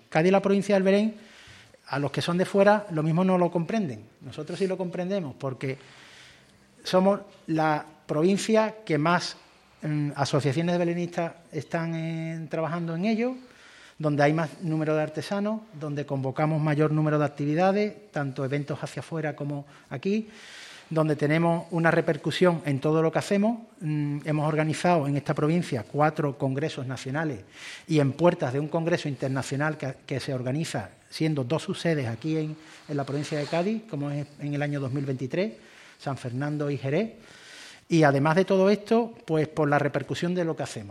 Cádiz y la provincia del Belén, a los que son de fuera, lo mismo no lo comprenden. Nosotros sí lo comprendemos porque somos la provincia que más asociaciones de belenistas están trabajando en ello, donde hay más número de artesanos, donde convocamos mayor número de actividades, tanto eventos hacia afuera como aquí, donde tenemos una repercusión en todo lo que hacemos. Hemos organizado en esta provincia 4 congresos nacionales y en puertas de un congreso internacional que se organiza, siendo 2 subsedes aquí en la provincia de Cádiz, como es en el año 2023, San Fernando y Jerez. Y además de todo esto, pues por la repercusión de lo que hacemos.